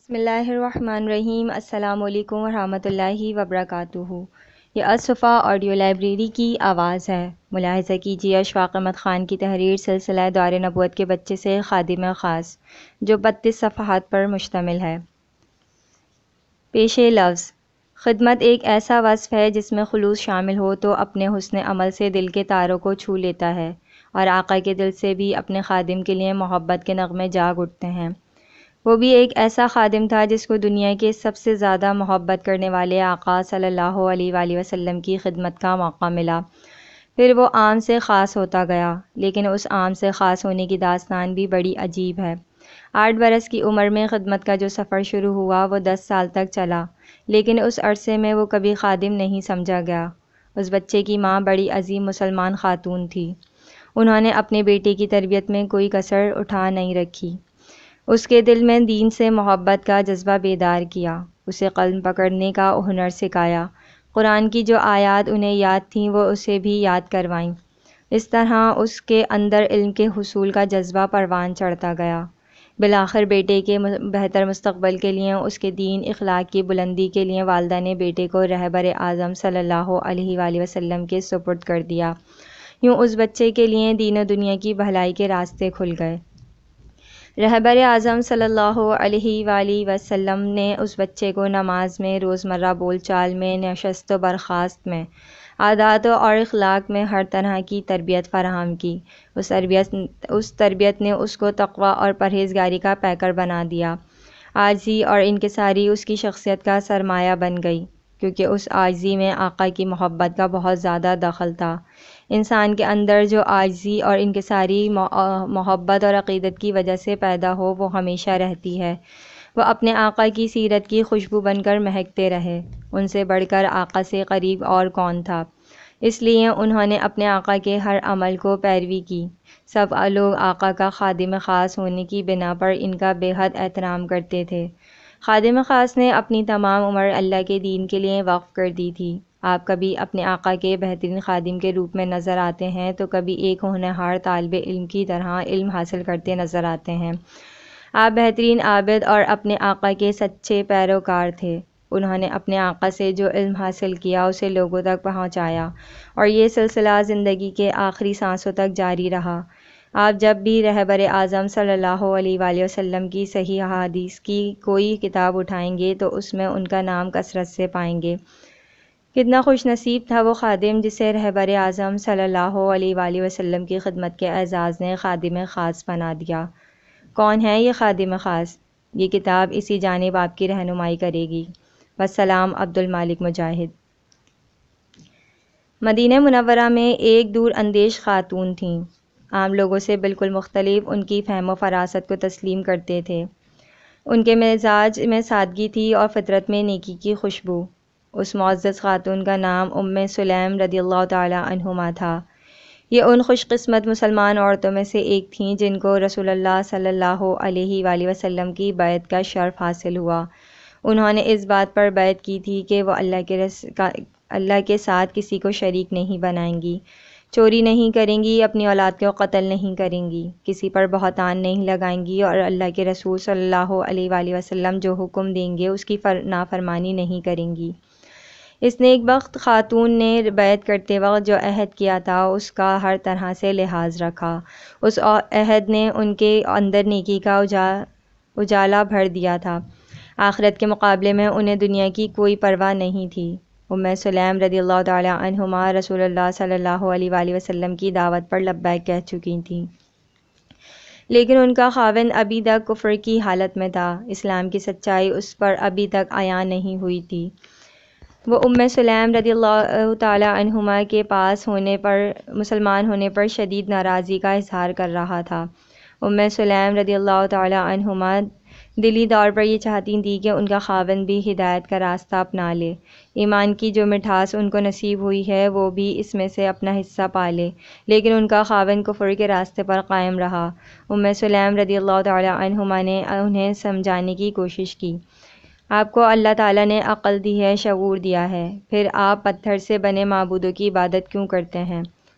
بسم اللہ الرحمن الرحیم۔ السلام علیکم ورحمۃ اللہ وبرکاتہ۔ یہ الصفا آڈیو لائبریری کی آواز ہے۔ ملاحظہ کیجیے اشفاق احمد خان کی تحریر سلسلہ دور نبوت کے بچے سے خادم خاص، جو 32 صفحات پر مشتمل ہے۔ پیش لفظ: خدمت ایک ایسا وصف ہے جس میں خلوص شامل ہو تو اپنے حسن عمل سے دل کے تاروں کو چھو لیتا ہے، اور آقا کے دل سے بھی اپنے خادم کے لیے محبت کے نغمے جاگ اٹھتے ہیں۔ وہ بھی ایک ایسا خادم تھا جس کو دنیا کے سب سے زیادہ محبت کرنے والے آقا صلی اللہ علیہ وآلہ وسلم کی خدمت کا موقع ملا۔ پھر وہ عام سے خاص ہوتا گیا، لیکن اس عام سے خاص ہونے کی داستان بھی بڑی عجیب ہے۔ 8 برس کی عمر میں خدمت کا جو سفر شروع ہوا وہ 10 سال تک چلا، لیکن اس عرصے میں وہ کبھی خادم نہیں سمجھا گیا۔ اس بچے کی ماں بڑی عظیم مسلمان خاتون تھی۔ انہوں نے اپنے بیٹے کی تربیت میں کوئی کسر اٹھا نہیں رکھی۔ اس کے دل میں دین سے محبت کا جذبہ بیدار کیا، اسے قلم پکڑنے کا ہنر سکھایا، قرآن کی جو آیات انہیں یاد تھیں وہ اسے بھی یاد کروائیں۔ اس طرح اس کے اندر علم کے حصول کا جذبہ پروان چڑھتا گیا۔ بالآخر بیٹے کے بہتر مستقبل کے لیے، اس کے دین اخلاق کی بلندی کے لیے والدہ نے بیٹے کو رہبر اعظم صلی اللہ علیہ وآلہ وسلم کے سپرد کر دیا۔ یوں اس بچے کے لیے دین و دنیا کی بھلائی کے راستے کھل گئے۔ رہبر اعظم صلی اللہ علیہ وآلہ وسلم نے اس بچے کو نماز میں، روزمرہ بول چال میں، نشست و برخاست میں، عادات اور اخلاق میں ہر طرح کی تربیت فراہم کی۔ اس تربیت نے اس کو تقویٰ اور پرہیزگاری کا پیکر بنا دیا۔ عاجزی اور انکساری اس کی شخصیت کا سرمایہ بن گئی، کیونکہ اس عاجزی میں آقا کی محبت کا بہت زیادہ دخل تھا۔ انسان کے اندر جو عاجزی اور انکساری محبت اور عقیدت کی وجہ سے پیدا ہو وہ ہمیشہ رہتی ہے۔ وہ اپنے آقا کی سیرت کی خوشبو بن کر مہکتے رہے۔ ان سے بڑھ کر آقا سے قریب اور کون تھا؟ اس لیے انہوں نے اپنے آقا کے ہر عمل کو پیروی کی۔ سب لوگ آقا کا خادم خاص ہونے کی بنا پر ان کا بے حد احترام کرتے تھے۔ خادم خاص نے اپنی تمام عمر اللہ کے دین کے لیے وقف کر دی تھی۔ آپ کبھی اپنے آقا کے بہترین خادم کے روپ میں نظر آتے ہیں تو کبھی ایک ہونہار طالب علم کی طرح علم حاصل کرتے نظر آتے ہیں۔ آپ بہترین عابد اور اپنے آقا کے سچے پیروکار تھے۔ انہوں نے اپنے آقا سے جو علم حاصل کیا اسے لوگوں تک پہنچایا، اور یہ سلسلہ زندگی کے آخری سانسوں تک جاری رہا۔ آپ جب بھی رہبر اعظم صلی اللہ علیہ وآلہ وسلم کی صحیح احادیث کی کوئی کتاب اٹھائیں گے تو اس میں ان کا نام کثرت سے پائیں گے۔ کتنا خوش نصیب تھا وہ خادم جسے رہبر اعظم صلی اللہ علیہ وآلہ وسلم کی خدمت کے اعزاز نے خادم خاص بنا دیا۔ کون ہے یہ خادم خاص؟ یہ کتاب اسی جانب آپ کی رہنمائی کرے گی۔ والسلام، عبد المالک مجاہد۔ مدینہ منورہ میں ایک دور اندیش خاتون تھیں۔ عام لوگوں سے بالکل مختلف، ان کی فہم و فراست کو تسلیم کرتے تھے۔ ان کے مزاج میں سادگی تھی اور فطرت میں نیکی کی خوشبو۔ اس معزز خاتون کا نام ام سلیم رضی اللہ تعالی عنہما تھا۔ یہ ان خوش قسمت مسلمان عورتوں میں سے ایک تھیں جن کو رسول اللہ صلی اللہ علیہ وآلہ وسلم کی بیعت کا شرف حاصل ہوا۔ انہوں نے اس بات پر بیعت کی تھی کہ وہ اللہ کے ساتھ کسی کو شریک نہیں بنائیں گی، چوری نہیں کریں گی، اپنی اولاد کو قتل نہیں کریں گی، کسی پر بہتان نہیں لگائیں گی، اور اللہ کے رسول صلی اللہ علیہ وآلہ وسلم جو حکم دیں گے اس کی نافرمانی نہیں کریں گی۔ اس نیک بخت خاتون نے بیعت کرتے وقت جو عہد کیا تھا اس کا ہر طرح سے لحاظ رکھا۔ اس عہد نے ان کے اندر نیکی کا اجالا بھر دیا تھا۔ آخرت کے مقابلے میں انہیں دنیا کی کوئی پرواہ نہیں تھی۔ ام سلیم رضی اللہ تعالی عنہما رسول اللہ صلی اللہ علیہ وآلہ وسلم کی دعوت پر لبیک کہہ چکی تھیں، لیکن ان کا خاوند ابھی تک کفر کی حالت میں تھا۔ اسلام کی سچائی اس پر ابھی تک عیاں نہیں ہوئی تھی۔ وہ ام سلیم رضی اللہ تعالی عنہما کے پاس مسلمان ہونے پر شدید ناراضی کا اظہار کر رہا تھا۔ ام سلیم رضی اللہ تعالی عنہما دلی طور پر یہ چاہتی تھی کہ ان کا خاوند بھی ہدایت کا راستہ اپنا لے، ایمان کی جو مٹھاس ان کو نصیب ہوئی ہے وہ بھی اس میں سے اپنا حصہ پا لے، لیکن ان کا خاوند کفر کے راستے پر قائم رہا۔ ام سلیم رضی اللہ تعالی عنہما نے انہیں سمجھانے کی کوشش کی۔ آپ کو اللہ تعالیٰ نے عقل دی ہے، شعور دیا ہے، پھر آپ پتھر سے بنے معبودوں کی عبادت کیوں کرتے ہیں؟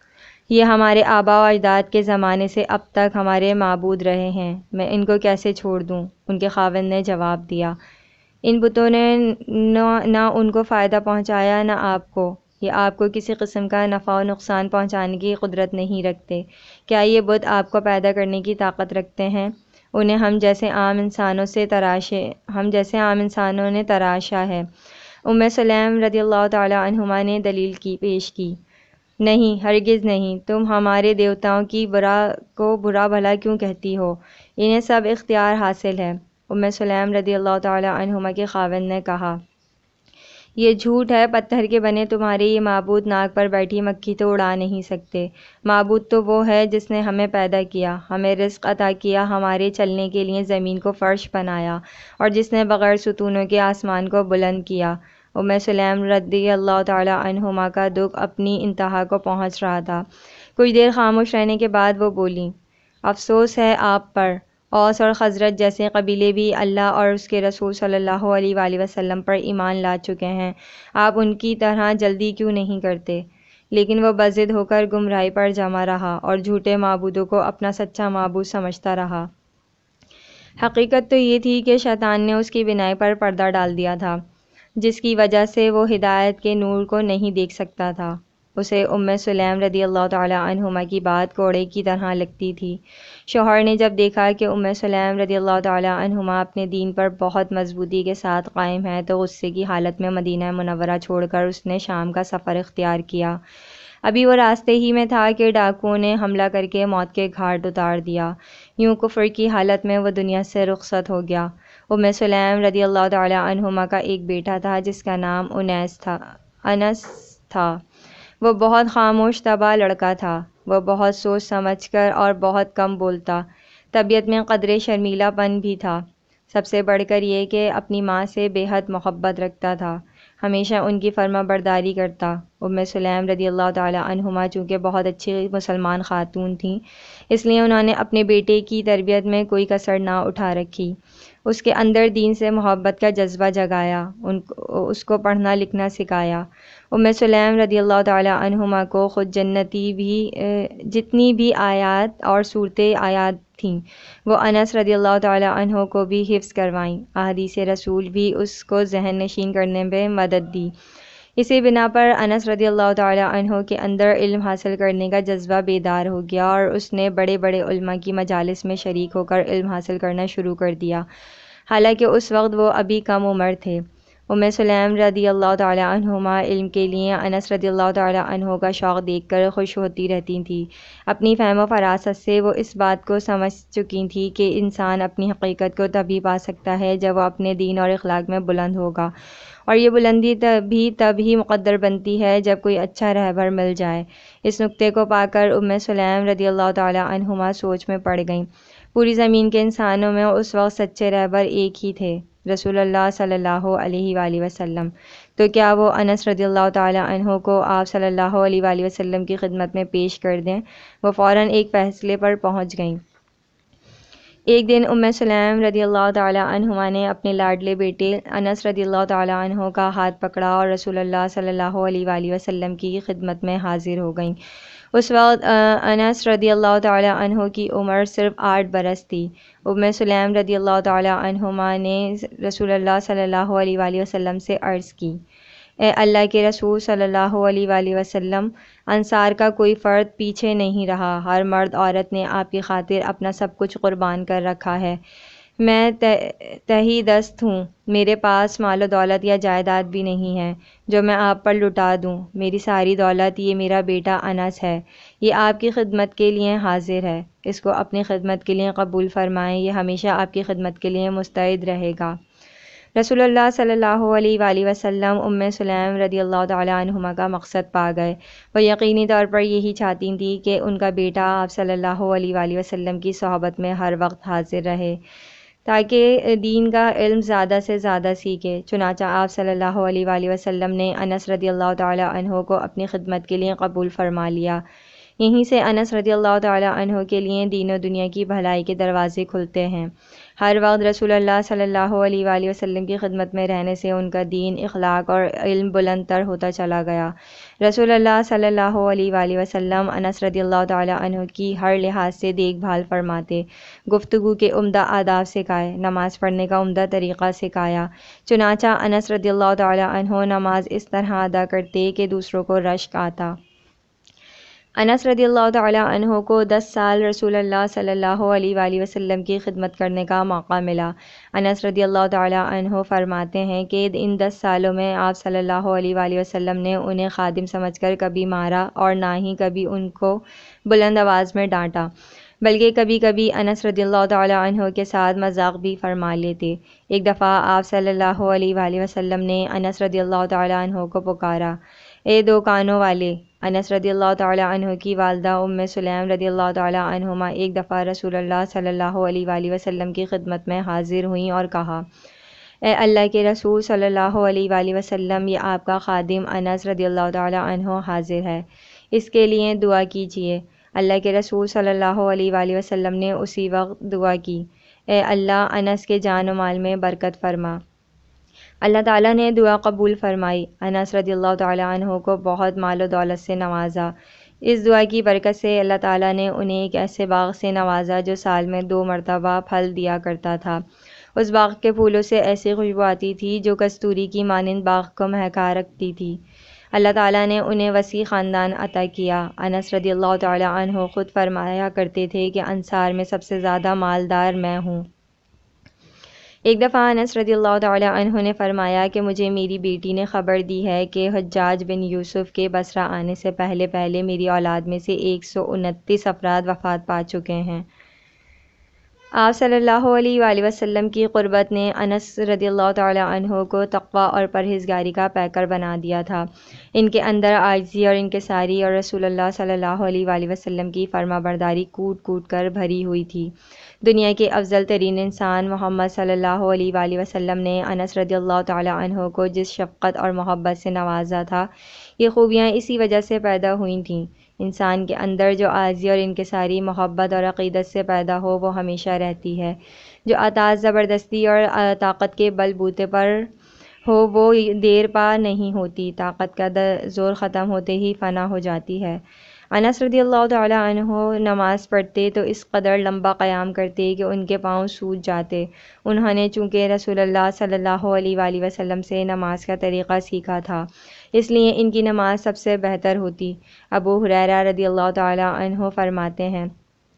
یہ ہمارے آباء و اجداد کے زمانے سے اب تک ہمارے معبود رہے ہیں، میں ان کو کیسے چھوڑ دوں؟ ان کے خاوند نے جواب دیا، ان بتوں نے نہ ان کو فائدہ پہنچایا نہ آپ کو، یہ آپ کو کسی قسم کا نفع و نقصان پہنچانے کی قدرت نہیں رکھتے۔ کیا یہ بت آپ کو پیدا کرنے کی طاقت رکھتے ہیں؟ انہیں ہم جیسے عام انسانوں نے تراشا ہے۔ ام سلیم رضی اللہ تعالی عنہما نے دلیل پیش کی، نہیں، ہرگز نہیں، تم ہمارے دیوتاؤں کی برا بھلا کیوں کہتی ہو؟ انہیں سب اختیار حاصل ہے۔ ام سلیم رضی اللہ تعالی عنہما کے خاوند نے کہا، یہ جھوٹ ہے، پتھر کے بنے تمہارے یہ معبود ناک پر بیٹھی مکھی تو اڑا نہیں سکتے۔ معبود تو وہ ہے جس نے ہمیں پیدا کیا، ہمیں رزق عطا کیا، ہمارے چلنے کے لیے زمین کو فرش بنایا، اور جس نے بغیر ستونوں کے آسمان کو بلند کیا۔ ام سلیم رضی اللہ تعالی عنہما کا دکھ اپنی انتہا کو پہنچ رہا تھا۔ کچھ دیر خاموش رہنے کے بعد وہ بولیں، افسوس ہے آپ پر، اوس اور خزرج جیسے قبیلے بھی اللہ اور اس کے رسول صلی اللہ علیہ وآلہ وسلم پر ایمان لا چکے ہیں، آپ ان کی طرح جلدی کیوں نہیں کرتے؟ لیکن وہ بضد ہو کر گمراہی پر جمع رہا اور جھوٹے معبودوں کو اپنا سچا معبود سمجھتا رہا۔ حقیقت تو یہ تھی کہ شیطان نے اس کی بینائی پر پردہ ڈال دیا تھا، جس کی وجہ سے وہ ہدایت کے نور کو نہیں دیکھ سکتا تھا۔ اسے ام سلیم رضی اللہ تعالی عنہما کی بات کوڑے کی طرح لگتی تھی۔ شوہر نے جب دیکھا کہ ام سلیم رضی اللہ تعالی عنہما اپنے دین پر بہت مضبوطی کے ساتھ قائم ہے تو غصے کی حالت میں مدینہ منورہ چھوڑ کر اس نے شام کا سفر اختیار کیا۔ ابھی وہ راستے ہی میں تھا کہ ڈاکوؤں نے حملہ کر کے موت کے گھاٹ اتار دیا۔ یوں کفر کی حالت میں وہ دنیا سے رخصت ہو گیا۔ ام سلیم رضی اللہ تعالی عنہما کا ایک بیٹا تھا جس کا نام انس تھا۔ وہ بہت خاموش طبع لڑکا تھا، وہ بہت سوچ سمجھ کر اور بہت کم بولتا، طبیعت میں قدرے شرمیلا پن بھی تھا، سب سے بڑھ کر یہ کہ اپنی ماں سے بے حد محبت رکھتا تھا، ہمیشہ ان کی فرما برداری کرتا۔ ام سلیم رضی اللہ تعالی عنہما چونکہ بہت اچھی مسلمان خاتون تھیں، اس لیے انہوں نے اپنے بیٹے کی تربیت میں کوئی کسر نہ اٹھا رکھی، اس کے اندر دین سے محبت کا جذبہ جگایا، اس کو پڑھنا لکھنا سکھایا۔ ام سلیم رضی اللہ تعالی عنہما کو خود جتنی بھی آیات اور صورتیں آیات تھیں وہ انس رضی اللہ تعالی عنہ کو بھی حفظ کروائیں، احادیث رسول بھی اس کو ذہن نشین کرنے میں مدد دی۔ اسی بنا پر انس رضی اللہ تعالی عنہ کے اندر علم حاصل کرنے کا جذبہ بیدار ہو گیا اور اس نے بڑے بڑے علماء کی مجالس میں شریک ہو کر علم حاصل کرنا شروع کر دیا، حالانکہ اس وقت وہ ابھی کم عمر تھے۔ ام سلیم رضی اللہ تعالی عنہما علم کے لیے انس رضی اللہ تعالی عنہ کا شوق دیکھ کر خوش ہوتی رہتی تھیں۔ اپنی فہم و فراست سے وہ اس بات کو سمجھ چکی تھیں کہ انسان اپنی حقیقت کو تبھی پا سکتا ہے جب وہ اپنے دین اور اخلاق میں بلند ہوگا، اور یہ بلندی تب ہی مقدر بنتی ہے جب کوئی اچھا رہبر مل جائے۔ اس نقطے کو پا کر ام سلیم رضی اللہ تعالی عنہما سوچ میں پڑ گئیں۔ پوری زمین کے انسانوں میں اس وقت سچے رہبر ایک ہی تھے، رسول اللہ صلی اللہ علیہ وآلہ وسلم، تو کیا وہ انس رضی اللہ تعالی عنہ کو آپ صلی اللہ علیہ وآلہ وسلم کی خدمت میں پیش کر دیں؟ وہ فوراً ایک فیصلے پر پہنچ گئیں۔ ایک دن ام سلیم رضی اللہ تعالی عنہما نے اپنے لاڈلے بیٹے انس رضی اللہ تعالی عنہ کا ہاتھ پکڑا اور رسول اللہ صلی اللہ علیہ وآلہ وسلم کی خدمت میں حاضر ہو گئیں۔ اس وقت انس رضی اللہ تعالی عنہ کی عمر صرف 8 برس تھی۔ ام سلیم رضی اللہ تعالی عنہما نے رسول اللہ صلی اللہ علیہ وآلہ وسلم سے عرض کی، اے اللہ کے رسول صلی اللہ علیہ وآلہ وسلم، انصار کا کوئی فرد پیچھے نہیں رہا، ہر مرد عورت نے آپ کی خاطر اپنا سب کچھ قربان کر رکھا ہے۔ میں تہی دست ہوں، میرے پاس مال و دولت یا جائیداد بھی نہیں ہے جو میں آپ پر لٹا دوں، میری ساری دولت یہ میرا بیٹا انس ہے، یہ آپ کی خدمت کے لیے حاضر ہے، اس کو اپنی خدمت کے لیے قبول فرمائیں، یہ ہمیشہ آپ کی خدمت کے لیے مستعد رہے گا۔ رسول اللہ صلی اللہ علیہ وآلہ وسلم ام سلیم رضی اللہ تعالی عنہما کا مقصد پا گئے۔ وہ یقینی طور پر یہی چاہتی تھیں کہ ان کا بیٹا آپ صلی اللہ علیہ وآلہ وسلم کی صحبت میں ہر وقت حاضر رہے تاکہ دین کا علم زیادہ سے زیادہ سیکھے۔ چنانچہ آپ صلی اللہ علیہ وآلہ وسلم نے انس رضی اللہ تعالی عنہ کو اپنی خدمت کے لیے قبول فرما لیا۔ یہیں سے انس رضی اللہ تعالی عنہ کے لیے دین و دنیا کی بھلائی کے دروازے کھلتے ہیں۔ ہر وقت رسول اللہ صلی اللہ علیہ وآلہ وسلم کی خدمت میں رہنے سے ان کا دین، اخلاق اور علم بلند تر ہوتا چلا گیا۔ رسول اللہ صلی اللہ علیہ وآلہ وسلم انس رضی اللہ تعالی عنہ کی ہر لحاظ سے دیکھ بھال فرماتے، گفتگو کے عمدہ آداب سکھائے، نماز پڑھنے کا عمدہ طریقہ سکھایا۔ چنانچہ انس رضی اللہ تعالی عنہ نماز اس طرح ادا کرتے کہ دوسروں کو رشک آتا۔ انس رضی اللہ تعالی عنہ کو 10 سال رسول اللہ صلی اللہ علیہ وآلہ وسلم کی خدمت کرنے کا موقع ملا۔ انس رضی اللہ تعالی عنہ فرماتے ہیں کہ ان 10 سالوں میں آپ صلی اللہ علیہ وآلہ وسلم نے انہیں خادم سمجھ کر کبھی مارا اور نہ ہی کبھی ان کو بلند آواز میں ڈانٹا، بلکہ کبھی کبھی انس رضی اللہ تعالی عنہ کے ساتھ مذاق بھی فرما لیتے۔ ایک دفعہ آپ صلی اللہ علیہ وآلہ وسلم نے انس رضی اللہ تعالی عنہ کو پکارا، اے دو کانوں والے! انس رضی اللہ تعالی عنہ کی والدہ ام سلیم رضی اللہ تعالی عنہما ایک دفعہ رسول اللہ صلی اللہ علیہ وآلہ وسلم کی خدمت میں حاضر ہوئیں اور کہا، اے اللہ کے رسول صلی اللہ علیہ وآلہ وسلم، یہ آپ کا خادم انس رضی اللہ تعالی عنہ حاضر ہے، اس کے لیے دعا کیجیے۔ اللہ کے رسول صلی اللہ علیہ وآلہ وسلم نے اسی وقت دعا کی، اے اللہ انس کے جان و مال میں برکت فرما۔ اللہ تعالیٰ نے دعا قبول فرمائی، انس رضی اللہ تعالی عنہ کو بہت مال و دولت سے نوازا۔ اس دعا کی برکت سے اللہ تعالیٰ نے انہیں ایک ایسے باغ سے نوازا جو سال میں 2 مرتبہ پھل دیا کرتا تھا۔ اس باغ کے پھولوں سے ایسی خوشبو آتی تھی جو کستوری کی مانند باغ کو مہکا رکھتی تھی۔ اللہ تعالیٰ نے انہیں وسیع خاندان عطا کیا۔ انس رضی اللہ تعالی عنہ خود فرمایا کرتے تھے کہ انصار میں سب سے زیادہ مالدار میں ہوں۔ ایک دفعہ انس رضی اللہ تعالی عنہ نے فرمایا کہ مجھے میری بیٹی نے خبر دی ہے کہ حجاج بن یوسف کے بصرہ آنے سے پہلے پہلے میری اولاد میں سے 129 افراد وفات پا چکے ہیں۔ آپ صلی اللہ علیہ وآلہ وسلم کی قربت نے انس رضی اللہ تعالی عنہ کو تقوی اور پرہیزگاری کا پیکر بنا دیا تھا۔ ان کے اندر عاجزی اور انکساری اور رسول اللہ صلی اللہ علیہ وآلہ وسلم کی فرما برداری کوٹ کوٹ کر بھری ہوئی تھی۔ دنیا کے افضل ترین انسان محمد صلی اللہ علیہ وآلہ وسلم نے انس رضی اللہ تعالی عنہ کو جس شفقت اور محبت سے نوازا تھا، یہ خوبیاں اسی وجہ سے پیدا ہوئی تھیں۔ انسان کے اندر جو عاجزی اور انکساری محبت اور عقیدت سے پیدا ہو وہ ہمیشہ رہتی ہے۔ جو اطاعت زبردستی اور طاقت کے بل بوتے پر ہو وہ دیر پا نہیں ہوتی، طاقت کا زور ختم ہوتے ہی فنا ہو جاتی ہے۔ انس رضی اللہ تعالی عنہ نماز پڑھتے تو اس قدر لمبا قیام کرتے کہ ان کے پاؤں سوج جاتے۔ انہوں نے چونکہ رسول اللہ صلی اللہ علیہ وآلہ وسلم سے نماز کا طریقہ سیکھا تھا، اس لیے ان کی نماز سب سے بہتر ہوتی۔ ابو ہریرہ رضی اللہ تعالی عنہ فرماتے ہیں،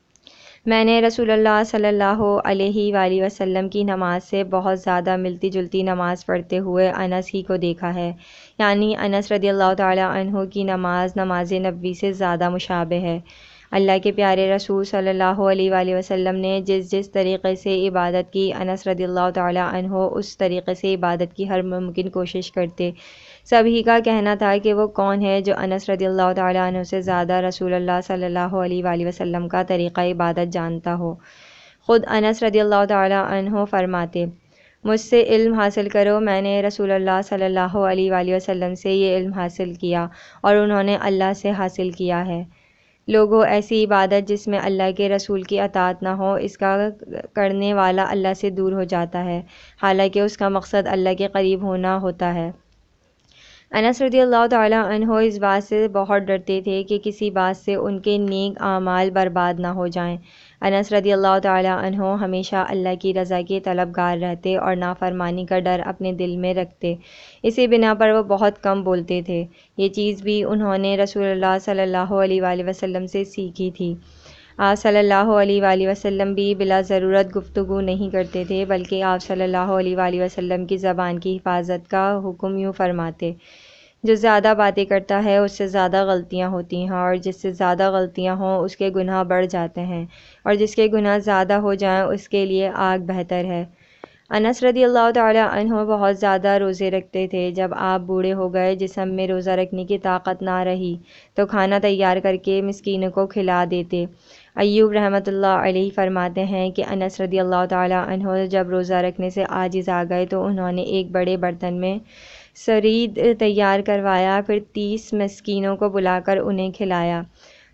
میں نے رسول اللہ صلی اللہ علیہ وآلہ وسلم کی نماز سے بہت زیادہ ملتی جلتی نماز پڑھتے ہوئے انس ہی کو دیکھا ہے، یعنی انس رضی اللہ تعالی عنہ کی نماز نماز نبوی سے زیادہ مشابہ ہے۔ اللہ کے پیارے رسول صلی اللہ علیہ وآلہ وسلم نے جس طریقے سے عبادت کی، انس رضی اللہ تعالی عنہ اس طریقے سے عبادت کی ہر ممکن کوشش کرتے۔ سبھی کا کہنا تھا کہ وہ کون ہے جو انس رضی اللہ تعالی عنہ سے زیادہ رسول اللہ صلی اللہ علیہ وآلہ وسلم کا طریقہ عبادت جانتا ہو۔ خود انس رضی اللہ تعالی عنہ فرماتے، مجھ سے علم حاصل کرو، میں نے رسول اللہ صلی اللہ علیہ وآلہ وسلم سے یہ علم حاصل کیا اور انہوں نے اللہ سے حاصل کیا ہے۔ لوگوں، ایسی عبادت جس میں اللہ کے رسول کی اطاعت نہ ہو، اس کا کرنے والا اللہ سے دور ہو جاتا ہے، حالانکہ اس کا مقصد اللہ کے قریب ہونا ہوتا ہے۔ انس رضی اللہ تعالی عنہ اس بات سے بہت ڈرتے تھے کہ کسی بات سے ان کے نیک اعمال برباد نہ ہو جائیں۔ انس رضی اللہ تعالی عنہ ہمیشہ اللہ کی رضا کے طلبگار رہتے اور نافرمانی کا ڈر اپنے دل میں رکھتے، اسی بنا پر وہ بہت کم بولتے تھے۔ یہ چیز بھی انہوں نے رسول اللہ صلی اللہ علیہ وآلہ وسلم سے سیکھی تھی۔ آپ صلی اللہ علیہ وآلہ وسلم بھی بلا ضرورت گفتگو نہیں کرتے تھے، بلکہ آپ صلی اللہ علیہ وآلہ وسلم کی زبان کی حفاظت کا حکم یوں فرماتے، جو زیادہ باتیں کرتا ہے اس سے زیادہ غلطیاں ہوتی ہیں، اور جس سے زیادہ غلطیاں ہوں اس کے گناہ بڑھ جاتے ہیں، اور جس کے گناہ زیادہ ہو جائیں اس کے لیے آگ بہتر ہے۔ انس رضی اللہ تعالی عنہ بہت زیادہ روزے رکھتے تھے۔ جب آپ بوڑھے ہو گئے، جسم میں روزہ رکھنے کی طاقت نہ رہی، تو کھانا تیار کر کے مسکینوں کو کھلا دیتے۔ ایوب رحمۃ اللہ علیہ فرماتے ہیں کہ انس رضی اللہ تعالی عنہ جب روزہ رکھنے سے عاجز آ گئے تو انہوں نے ایک بڑے برتن میں سرید تیار کروایا، پھر 30 مسکینوں کو بلا کر انہیں کھلایا۔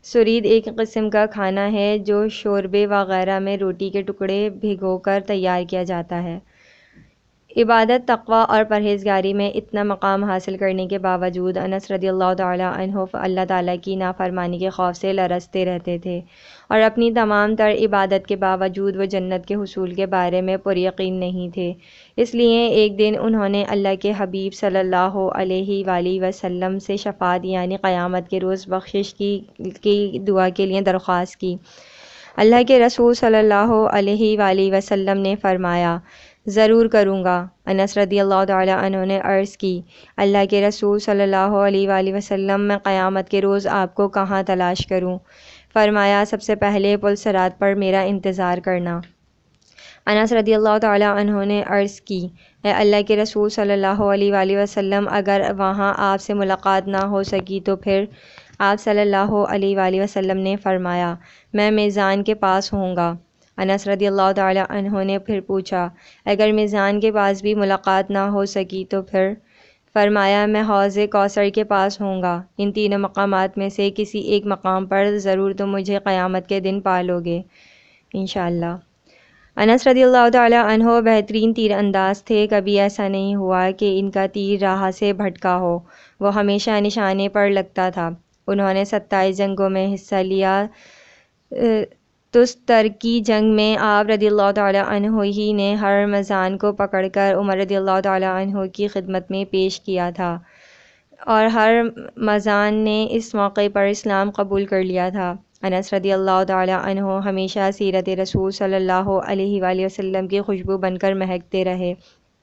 سرید ایک قسم کا کھانا ہے جو شوربے وغیرہ میں روٹی کے ٹکڑے بھگو کر تیار کیا جاتا ہے۔ عبادت، تقوی اور پرہیزگاری میں اتنا مقام حاصل کرنے کے باوجود انس رضی اللہ تعالیٰ عنہ اللہ تعالیٰ کی نافرمانی کے خوف سے لرزتے رہتے تھے، اور اپنی تمام تر عبادت کے باوجود وہ جنت کے حصول کے بارے میں پر یقین نہیں تھے۔ اس لیے ایک دن انہوں نے اللہ کے حبیب صلی اللہ علیہ وآلہ وسلم سے شفاعت یعنی قیامت کے روز بخشش کی دعا کے لیے درخواست کی۔ اللہ کے رسول صلی اللہ علیہ وآلہ وسلم نے فرمایا، ضرور کروں گا۔ انس رضی اللہ تعالیٰ عنہ نے عرض کی، اللہ کے رسول صلی اللہ علیہ وآلہ وسلم، میں قیامت کے روز آپ کو کہاں تلاش کروں؟ فرمایا، سب سے پہلے پل صراط پر میرا انتظار کرنا۔ انس رضی اللہ تعالیٰ عنہ نے عرض کی، اے اللہ کے رسول صلی اللہ علیہ وآلہ وسلم، اگر وہاں آپ سے ملاقات نہ ہو سکی تو پھر؟ آپ صلی اللہ علیہ وآلہ وسلم نے فرمایا، میں میزان کے پاس ہوں گا۔ انس رضی اللہ تعالیٰ عنہ نے پھر پوچھا، اگر میزان کے پاس بھی ملاقات نہ ہو سکی تو پھر؟ فرمایا، میں حوض کوثر کے پاس ہوں گا۔ ان تینوں مقامات میں سے کسی ایک مقام پر ضرور تم مجھے قیامت کے دن پالو گے انشاءاللہ۔ انس رضی اللہ تعالیٰ عنہ بہترین تیر انداز تھے، کبھی ایسا نہیں ہوا کہ ان کا تیر راہ سے بھٹکا ہو، وہ ہمیشہ نشانے پر لگتا تھا۔ انہوں نے 27 جنگوں میں حصہ لیا۔ تستر کی جنگ میں آپ رضی اللہ تعالیٰ عنہ ہی نے ہر رمضان کو پکڑ کر عمر رضی اللہ تعالیٰ عنہ کی خدمت میں پیش کیا تھا، اور ہر رمضان نے اس موقع پر اسلام قبول کر لیا تھا۔ انس رضی اللہ تعالیٰ عنہ ہمیشہ سیرت رسول صلی اللہ علیہ وآلہ وسلم کی خوشبو بن کر مہکتے رہے۔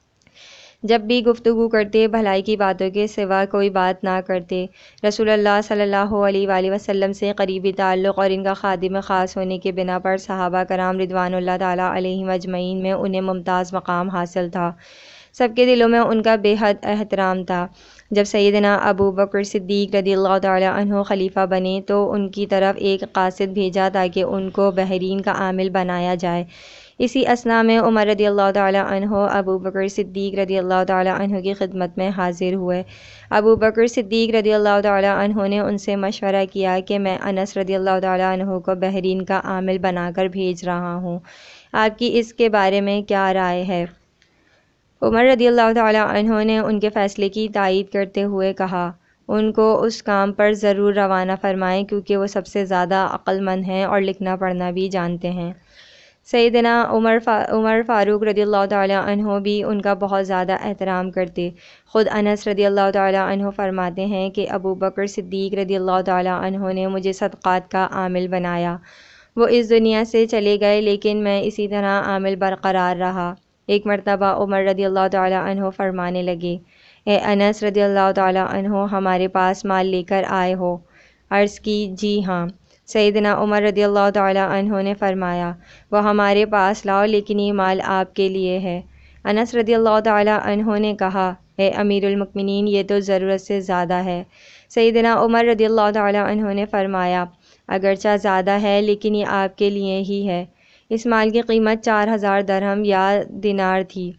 جب بھی گفتگو کرتے بھلائی کی باتوں کے سوا کوئی بات نہ کرتے۔ رسول اللہ صلی اللہ علیہ وآلہ وسلم سے قریبی تعلق اور ان کا خادم خاص ہونے کے بنا پر صحابہ کرام رضوان اللہ تعالیٰ علیہم اجمعین میں انہیں ممتاز مقام حاصل تھا۔ سب کے دلوں میں ان کا بے حد احترام تھا۔ جب سیدنا ابو بکر صدیق رضی اللہ تعالیٰ عنہ خلیفہ بنے تو ان کی طرف ایک قاصد بھیجا تاکہ ان کو بحرین کا عامل بنایا جائے۔ اسی اثناء میں عمر رضی اللہ تعالیٰ عنہ ابو بکر صدیق رضی اللہ تعالیٰ عنہ کی خدمت میں حاضر ہوئے۔ ابو بکر صدیق رضی اللہ تعالیٰ عنہ نے ان سے مشورہ کیا کہ میں انس رضی اللہ تعالیٰ عنہ کو بحرین کا عامل بنا کر بھیج رہا ہوں، آپ کی اس کے بارے میں کیا رائے ہے؟ عمر رضی اللہ تعالیٰ عنہ نے ان کے فیصلے کی تائید کرتے ہوئے کہا، ان کو اس کام پر ضرور روانہ فرمائیں کیونکہ وہ سب سے زیادہ عقل مند ہیں اور لکھنا پڑھنا بھی جانتے ہیں۔ سیدنا عمر فاروق رضی اللہ تعالیٰ عنہ بھی ان کا بہت زیادہ احترام کرتے۔ خود انس رضی اللہ تعالیٰ عنہ فرماتے ہیں کہ ابو بکر صدیق رضی اللہ تعالیٰ عنہ نے مجھے صدقات کا عامل بنایا۔ وہ اس دنیا سے چلے گئے لیکن میں اسی طرح عامل برقرار رہا۔ ایک مرتبہ عمر رضی اللہ تعالیٰ عنہ فرمانے لگے، اے انس رضی اللہ تعالیٰ عنہ، ہمارے پاس مال لے کر آئے ہو؟ عرض کی، جی ہاں۔ سیدنا عمر رضی اللہ تعالیٰ عنہ نے فرمایا، وہ ہمارے پاس لاؤ لیکن یہ مال آپ کے لیے ہے۔ انس رضی اللہ تعالیٰ عنہ نے کہا، اے امیر المؤمنین، یہ تو ضرورت سے زیادہ ہے۔ سیدنا عمر رضی اللہ تعالیٰ عنہ نے فرمایا، اگرچہ زیادہ ہے لیکن یہ آپ کے لیے ہی ہے۔ اس مال کی قیمت 4000 درہم یا دینار تھی۔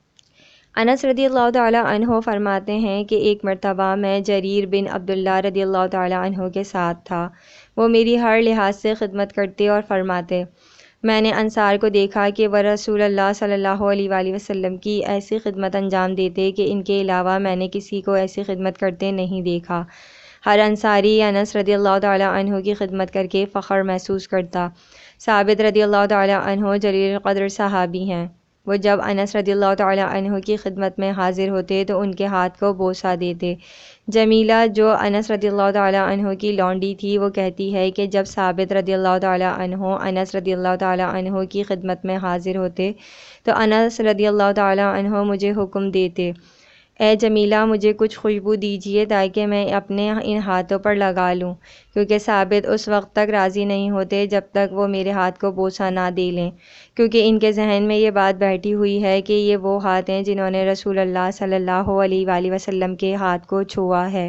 انس رضی اللہ تعالیٰ عنہ فرماتے ہیں کہ ایک مرتبہ میں جریر بن عبداللہ رضی اللہ تعالیٰ عنہ کے ساتھ تھا۔ وہ میری ہر لحاظ سے خدمت کرتے اور فرماتے۔ میں نے انصار کو دیکھا کہ وہ رسول اللہ صلی اللہ علیہ وآلہ وسلم کی ایسی خدمت انجام دیتے کہ ان کے علاوہ میں نے کسی کو ایسی خدمت کرتے نہیں دیکھا۔ ہر انصاری انس رضی اللہ تعالیٰ عنہ کی خدمت کر کے فخر محسوس کرتا۔ ثابت رضی اللہ تعالیٰ عنہ جلیل القدر صحابی ہیں۔ وہ جب انس رضی اللہ تعالیٰ عنہ کی خدمت میں حاضر ہوتے تو ان کے ہاتھ کو بوسہ دیتے۔ جمیلہ جو انس رضی اللہ تعالیٰ عنہ کی لونڈی تھی، وہ کہتی ہے کہ جب ثابت رضی اللہ تعالیٰ عنہ انس رضی اللہ تعالیٰ عنہ کی خدمت میں حاضر ہوتے تو انس رضی اللہ تعالیٰ عنہ مجھے حکم دیتے، اے جمیلہ، مجھے کچھ خوشبو دیجیے تاکہ میں اپنے ان ہاتھوں پر لگا لوں، کیونکہ ثابت اس وقت تک راضی نہیں ہوتے جب تک وہ میرے ہاتھ کو بوسہ نہ دے لیں، کیونکہ ان کے ذہن میں یہ بات بیٹھی ہوئی ہے کہ یہ وہ ہاتھ ہیں جنہوں نے رسول اللہ صلی اللہ علیہ وآلہ وسلم کے ہاتھ کو چھوا ہے۔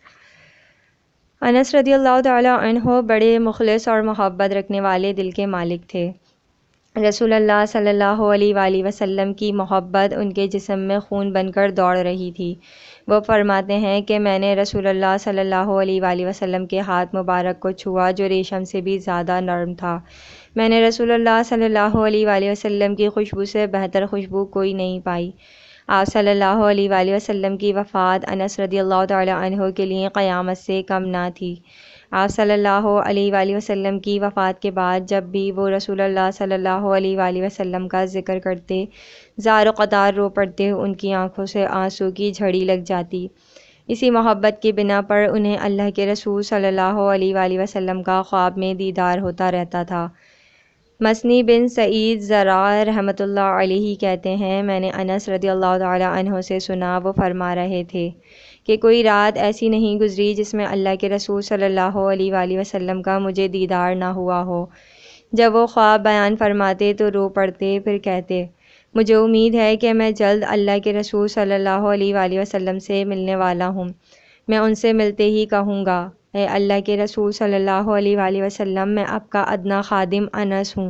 انس رضی اللہ تعالیٰ عنہ بڑے مخلص اور محبت رکھنے والے دل کے مالک تھے۔ رسول اللہ صلی اللہ علیہ وآلہ وسلم کی محبت ان کے جسم میں خون بن کر دوڑ رہی تھی۔ وہ فرماتے ہیں کہ میں نے رسول اللہ صلی اللہ علیہ وآلہ وسلم کے ہاتھ مبارک کو چھوا جو ریشم سے بھی زیادہ نرم تھا۔ میں نے رسول اللہ صلی اللہ علیہ وآلہ وسلم کی خوشبو سے بہتر خوشبو کوئی نہیں پائی۔ آپ صلی اللہ علیہ وآلہ وسلم کی وفات انس رضی اللہ تعالی عنہ کے لیے قیامت سے کم نہ تھی۔ آپ صلی اللہ علیہ وآلہ وسلم کی وفات کے بعد جب بھی وہ رسول اللہ صلی اللہ علیہ وآلہ وسلم کا ذکر کرتے، زار و قطار رو پڑتے، ان کی آنکھوں سے آنسو کی جھڑی لگ جاتی۔ اسی محبت کی بنا پر انہیں اللہ کے رسول صلی اللہ علیہ وآلہ وسلم کا خواب میں دیدار ہوتا رہتا تھا۔ مسنی بن سعید زرع رحمۃ اللہ علیہ کہتے ہیں، میں نے انس رضی اللہ تعالی عنہ سے سنا، وہ فرما رہے تھے کہ کوئی رات ایسی نہیں گزری جس میں اللہ کے رسول صلی اللہ علیہ وآلہ وسلم کا مجھے دیدار نہ ہوا ہو۔ جب وہ خواب بیان فرماتے تو رو پڑتے، پھر کہتے، مجھے امید ہے کہ میں جلد اللہ کے رسول صلی اللہ علیہ وآلہ وسلم سے ملنے والا ہوں۔ میں ان سے ملتے ہی کہوں گا، اے اللہ کے رسول صلی اللہ علیہ وآلہ وسلم، میں آپ کا ادنا خادم انس ہوں۔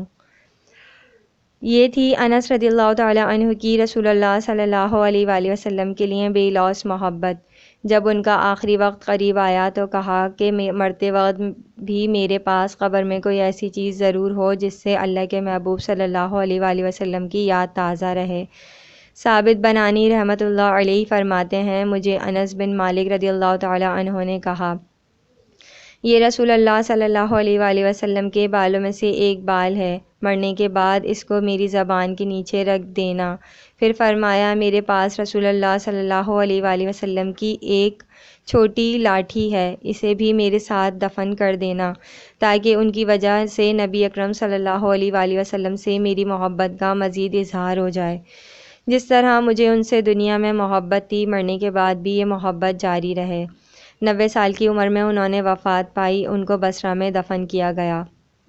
یہ تھی انس رضی اللہ تعالی عنہ کی رسول اللہ صلی اللہ علیہ وآلہ وسلم کے لیے بے لوث محبت۔ جب ان کا آخری وقت قریب آیا تو کہا کہ مرتے وقت بھی میرے پاس قبر میں کوئی ایسی چیز ضرور ہو جس سے اللہ کے محبوب صلی اللہ علیہ وآلہ وسلم کی یاد تازہ رہے۔ ثابت بنانی رحمۃ اللہ علیہ فرماتے ہیں، مجھے انس بن مالک رضی اللہ تعالی عنہ نے کہا، یہ رسول اللہ صلی اللہ علیہ وآلہ وسلم کے بالوں میں سے ایک بال ہے، مرنے کے بعد اس کو میری زبان کے نیچے رکھ دینا۔ پھر فرمایا، میرے پاس رسول اللہ صلی اللہ علیہ وآلہ وسلم کی ایک چھوٹی لاٹھی ہے، اسے بھی میرے ساتھ دفن کر دینا تاکہ ان کی وجہ سے نبی اکرم صلی اللہ علیہ وآلہ وسلم سے میری محبت کا مزید اظہار ہو جائے۔ جس طرح مجھے ان سے دنیا میں محبت تھی، مرنے کے بعد بھی یہ محبت جاری رہے۔ 90 سال کی عمر میں انہوں نے وفات پائی، ان کو بصرہ میں دفن کیا گیا۔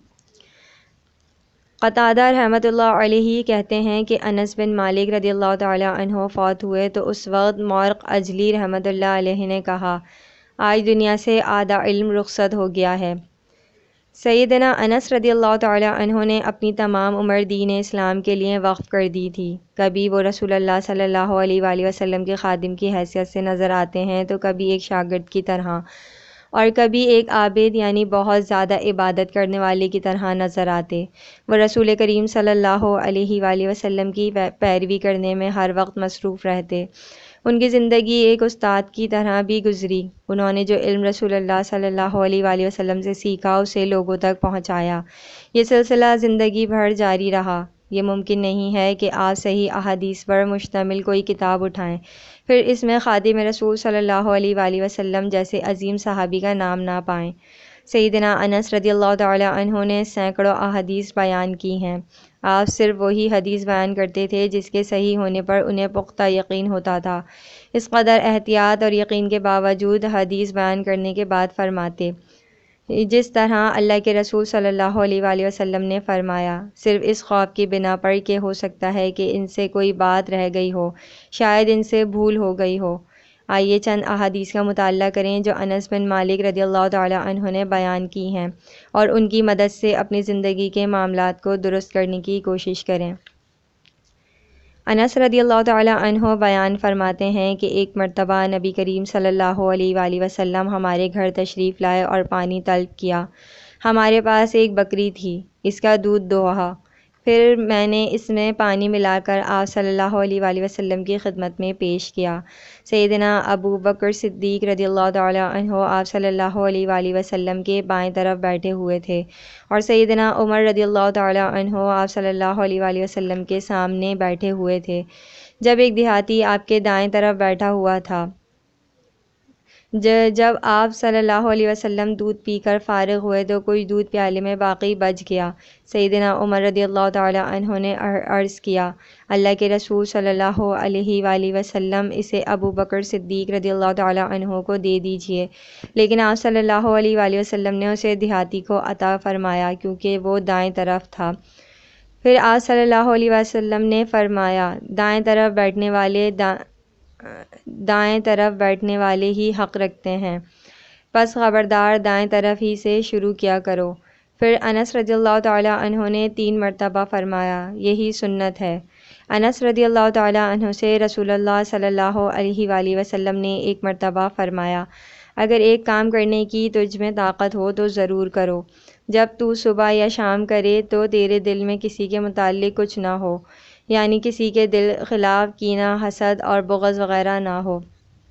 قتادہ رحمۃ اللہ علیہ کہتے ہیں کہ انس بن مالک رضی اللہ تعالی عنہ فوت ہوئے تو اس وقت مورق اجلی رحمۃ اللہ علیہ نے کہا، آج دنیا سے آدھا علم رخصت ہو گیا ہے۔ سیدنا انس رضی اللہ تعالی عنہ نے اپنی تمام عمر دین اسلام کے لیے وقف کر دی تھی۔ کبھی وہ رسول اللہ صلی اللہ علیہ وآلہ وسلم کے خادم کی حیثیت سے نظر آتے ہیں تو کبھی ایک شاگرد کی طرح، اور کبھی ایک عابد یعنی بہت زیادہ عبادت کرنے والے کی طرح نظر آتے۔ وہ رسول کریم صلی اللہ علیہ وآلہ وسلم کی پیروی کرنے میں ہر وقت مصروف رہتے۔ ان کی زندگی ایک استاد کی طرح بھی گزری۔ انہوں نے جو علم رسول اللہ صلی اللہ علیہ وآلہ وسلم سے سیکھا اسے لوگوں تک پہنچایا۔ یہ سلسلہ زندگی بھر جاری رہا۔ یہ ممکن نہیں ہے کہ آپ صحیح احادیث پر مشتمل کوئی کتاب اٹھائیں، پھر اس میں خادم رسول صلی اللہ علیہ وآلہ وسلم جیسے عظیم صحابی کا نام نہ پائیں۔ سیدنا انس رضی اللہ تعالی عنہ نے سینکڑوں احادیث بیان کی ہیں۔ آپ صرف وہی حدیث بیان کرتے تھے جس کے صحیح ہونے پر انہیں پختہ یقین ہوتا تھا۔ اس قدر احتیاط اور یقین کے باوجود حدیث بیان کرنے کے بعد فرماتے، جس طرح اللہ کے رسول صلی اللہ علیہ وآلہ وسلم نے فرمایا، صرف اس خوف کی بنا پر کہ ہو سکتا ہے کہ ان سے کوئی بات رہ گئی ہو، شاید ان سے بھول ہو گئی ہو۔ آئیے چند احادیث کا مطالعہ کریں جو انس بن مالک رضی اللہ تعالی عنہ نے بیان کی ہیں، اور ان کی مدد سے اپنی زندگی کے معاملات کو درست کرنے کی کوشش کریں۔ انس رضی اللہ تعالی عنہ بیان فرماتے ہیں کہ ایک مرتبہ نبی کریم صلی اللہ علیہ وآلہ وسلم ہمارے گھر تشریف لائے اور پانی طلب کیا۔ ہمارے پاس ایک بکری تھی، اس کا دودھ دوہا۔ پھر میں نے اس میں پانی ملا کر آپ صلی اللہ علیہ وآلہ وسلم کی خدمت میں پیش کیا۔ سیدنا ابو بکر صدیق رضی اللہ تعالی عنہ آپ صلی اللہ علیہ وآلہ وسلم کے بائیں طرف بیٹھے ہوئے تھے، اور سیدنا عمر رضی اللہ تعالی عنہ آپ صلی اللہ علیہ وآلہ وسلم کے سامنے بیٹھے ہوئے تھے۔ جب ایک دیہاتی آپ کے دائیں طرف بیٹھا ہوا تھا، جب آپ صلی اللہ علیہ وسلم دودھ پی کر فارغ ہوئے تو کچھ دودھ پیالے میں باقی بچ گیا۔ سیدنا عمر رضی اللہ تعالی عنہ نے عرض کیا، اللہ کے رسول صلی اللہ علیہ وآلہ وسلم اسے ابو بکر صدیق رضی اللہ تعالی عنہ کو دے دیجئے، لیکن آپ صلی اللہ علیہ وآلہ وسلم نے اسے دیہاتی کو عطا فرمایا کیونکہ وہ دائیں طرف تھا۔ پھر آپ صلی اللہ علیہ وسلم نے فرمایا، دائیں طرف بیٹھنے والے ہی حق رکھتے ہیں، پس خبردار دائیں طرف ہی سے شروع کیا کرو۔ پھر انس رضی اللہ تعالیٰ عنہ نے 3 مرتبہ فرمایا، یہی سنت ہے۔ انس رضی اللہ تعالیٰ عنہ سے رسول اللہ صلی اللہ علیہ وآلہ وسلم نے ایک مرتبہ فرمایا، اگر ایک کام کرنے کی تجھ میں طاقت ہو تو ضرور کرو، جب تو صبح یا شام کرے تو تیرے دل میں کسی کے متعلق کچھ نہ ہو، یعنی کسی کے دل خلاف کینہ، حسد اور بغض وغیرہ نہ ہو۔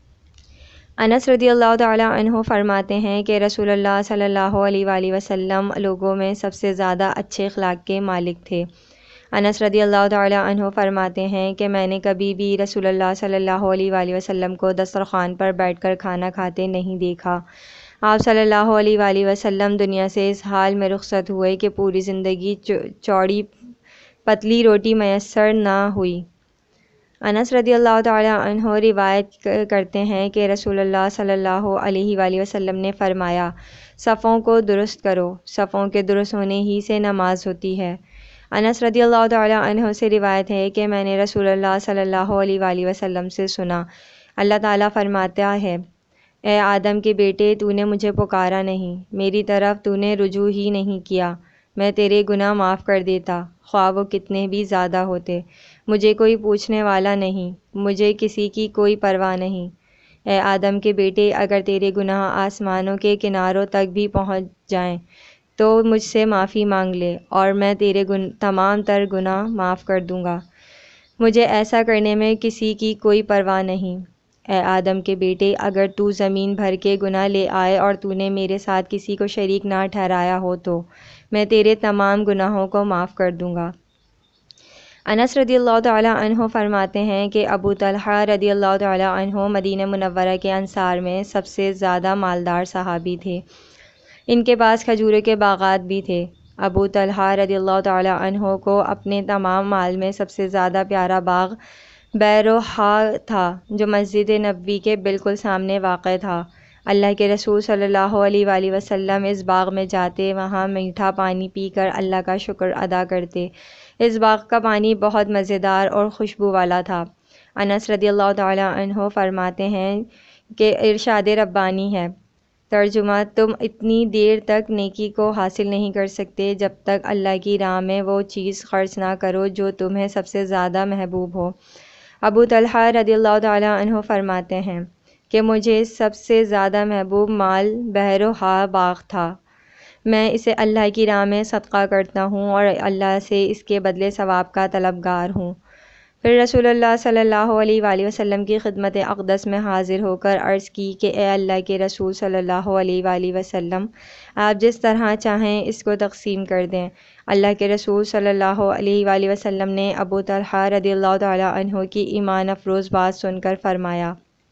انس رضی اللہ تعالیٰ عنہ فرماتے ہیں کہ رسول اللہ صلی اللہ علیہ وآلہ وسلم لوگوں میں سب سے زیادہ اچھے اخلاق کے مالک تھے۔ انس رضی اللہ تعالیٰ عنہ فرماتے ہیں کہ میں نے کبھی بھی رسول اللہ صلی اللہ علیہ وآلہ وسلم کو دسترخوان پر بیٹھ کر کھانا کھاتے نہیں دیکھا۔ آپ صلی اللہ علیہ وآلہ وسلم دنیا سے اس حال میں رخصت ہوئے کہ پوری زندگی چوڑی پتلی روٹی میسر نہ ہوئی۔ انس رضی اللہ تعالیٰ عنہ روایت کرتے ہیں کہ رسول اللہ صلی اللہ علیہ وآلہ وسلم نے فرمایا، صفوں کو درست کرو، صفوں کے درست ہونے ہی سے نماز ہوتی ہے۔ انس رضی اللہ تعالیٰ عنہ سے روایت ہے کہ میں نے رسول اللہ صلی اللہ علیہ وآلہ وسلم سے سنا، اللہ تعالیٰ فرماتا ہے، اے آدم کے بیٹے، تو نے مجھے پکارا نہیں، میری طرف تو نے رجوع ہی نہیں کیا، میں تیرے گناہ معاف کر دیتا، خواہ وہ کتنے بھی زیادہ ہوتے۔ مجھے کوئی پوچھنے والا نہیں، مجھے کسی کی کوئی پرواہ نہیں۔ اے آدم کے بیٹے، اگر تیرے گناہ آسمانوں کے کناروں تک بھی پہنچ جائیں تو مجھ سے معافی مانگ لے اور میں تیرے تمام تر گناہ معاف کر دوں گا، مجھے ایسا کرنے میں کسی کی کوئی پرواہ نہیں۔ اے آدم کے بیٹے، اگر تو زمین بھر کے گناہ لے آئے اور تو نے میرے ساتھ کسی کو شریک نہ ٹھہرایا ہو تو میں تیرے تمام گناہوں کو معاف کر دوں گا۔ انس رضی اللہ تعالیٰ عنہ فرماتے ہیں کہ ابو طلحہ رضی اللہ تعالیٰ عنہ مدینہ منورہ کے انصار میں سب سے زیادہ مالدار صحابی تھے، ان کے پاس کھجوروں کے باغات بھی تھے۔ ابو طلحہ رضی اللہ تعالیٰ عنہ کو اپنے تمام مال میں سب سے زیادہ پیارا باغ بیروحا تھا، جو مسجد نبوی کے بالکل سامنے واقع تھا۔ اللہ کے رسول صلی اللہ علیہ وآلہ وسلم اس باغ میں جاتے، وہاں میٹھا پانی پی کر اللہ کا شکر ادا کرتے۔ اس باغ کا پانی بہت مزیدار اور خوشبو والا تھا۔ انس رضی اللہ تعالیٰ عنہ فرماتے ہیں کہ ارشاد ربانی ہے، ترجمہ، تم اتنی دیر تک نیکی کو حاصل نہیں کر سکتے جب تک اللہ کی راہ میں وہ چیز خرچ نہ کرو جو تمہیں سب سے زیادہ محبوب ہو۔ ابو طلحہ رضی اللہ تعالیٰ عنہ فرماتے ہیں کہ مجھے سب سے زیادہ محبوب مال بیروحا باغ تھا، میں اسے اللہ کی راہ میں صدقہ کرتا ہوں اور اللہ سے اس کے بدلے ثواب کا طلبگار ہوں۔ پھر رسول اللہ صلی اللہ علیہ وآلہ وسلم کی خدمت اقدس میں حاضر ہو کر عرض کی کہ اے اللہ کے رسول صلی اللہ علیہ وآلہ وسلم، آپ جس طرح چاہیں اس کو تقسیم کر دیں۔ اللہ کے رسول صلی اللہ علیہ وآلہ وسلم نے ابو طلحہ رضی اللہ تعالیٰ عنہ کی ایمان افروز بات سن کر فرمایا،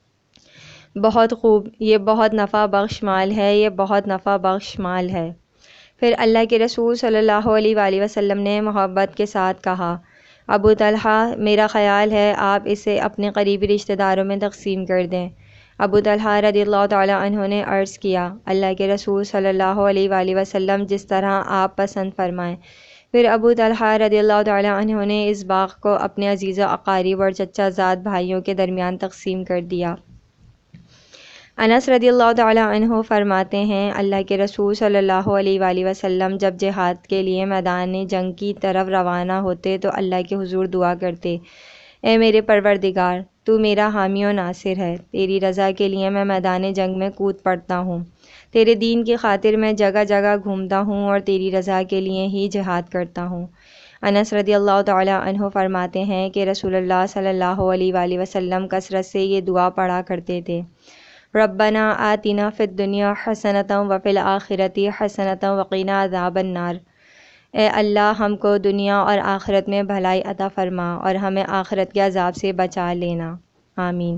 بہت خوب، یہ بہت نفع بخش مال ہے، یہ بہت نفع بخش مال ہے۔ پھر اللہ کے رسول صلی اللہ علیہ وآلہ وسلم نے محبت کے ساتھ کہا، ابو طلحہ، میرا خیال ہے آپ اسے اپنے قریبی رشتہ داروں میں تقسیم کر دیں۔ ابو طلحہ رضی اللہ تعالیٰ عنہ نے عرض کیا، اللہ کے رسول صلی اللہ علیہ وآلہ وسلم، جس طرح آپ پسند فرمائیں۔ پھر ابو طلحہ رضی اللہ تعالیٰ عنہ نے اس باغ کو اپنے عزیز و اقارب اور چچا زاد بھائیوں کے درمیان تقسیم کر دیا۔ انس رضی اللہ تعالیٰ عنہ فرماتے ہیں، اللہ کے رسول صلی اللہ علیہ وآلہ وسلم جب جہاد کے لیے میدان جنگ کی طرف روانہ ہوتے تو اللہ کے حضور دعا کرتے، اے میرے پروردگار، تو میرا حامی و ناصر ہے، تیری رضا کے لیے میں میدان جنگ میں کود پڑتا ہوں، تیرے دین کی خاطر میں جگہ جگہ گھومتا ہوں اور تیری رضا کے لیے ہی جہاد کرتا ہوں۔ انس رضی اللہ تعالیٰ عنہ فرماتے ہیں کہ رسول اللہ صلی اللہ علیہ وآلہ وسلم کثرت سے یہ دعا پڑھا کرتے تھے، ربنا آتنا فی الدنیا حسنۃ وفی الآخرۃ حسنۃ وقنا عذاب النار، اے اللہ ہم کو دنیا اور آخرت میں بھلائی عطا فرما اور ہمیں آخرت کے عذاب سے بچا لینا، آمین۔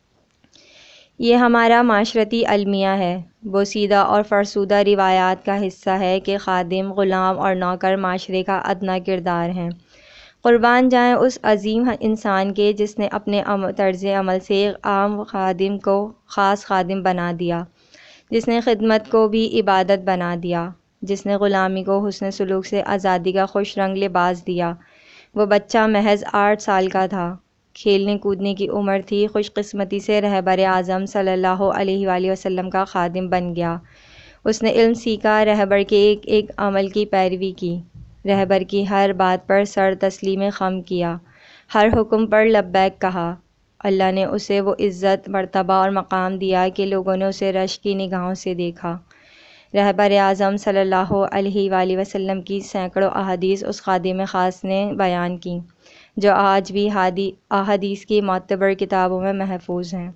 یہ ہمارا معاشرتی المیہ ہے، بوسیدہ اور فرسودہ روایات کا حصہ ہے کہ خادم، غلام اور نوکر معاشرے کا ادنیٰ کردار ہیں۔ قربان جائیں اس عظیم انسان کے جس نے اپنے طرز عمل سے عام خادم کو خاص خادم بنا دیا، جس نے خدمت کو بھی عبادت بنا دیا، جس نے غلامی کو حسن سلوک سے آزادی کا خوش رنگ لباس دیا۔ وہ بچہ محض 8 سال کا تھا، کھیلنے کودنے کی عمر تھی، خوش قسمتی سے رہبر اعظم صلی اللہ علیہ وآلہ وسلم کا خادم بن گیا۔ اس نے علم سیکھا، رہبر کے ایک ایک عمل کی پیروی کی، رہبر کی ہر بات پر سر تسلیم خم کیا، ہر حکم پر لبیک کہا۔ اللہ نے اسے وہ عزت، مرتبہ اور مقام دیا کہ لوگوں نے اسے رشک کی نگاہوں سے دیکھا۔ رہبر اعظم صلی اللہ علیہ وآلہ وسلم کی سینکڑوں احادیث اس خادم خاص نے بیان کی، جو آج بھی احادیث کی معتبر کتابوں میں محفوظ ہیں۔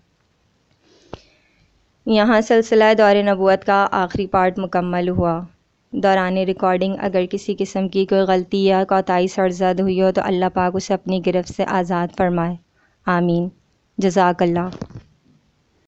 یہاں سلسلہ دور نبوت کا آخری پارٹ مکمل ہوا۔ دوران ریکارڈنگ اگر کسی قسم کی کوئی غلطی یا کوتاہی سرزد ہوئی ہو تو اللہ پاک اسے اپنی گرفت سے آزاد فرمائے، آمین۔ جزاک اللہ۔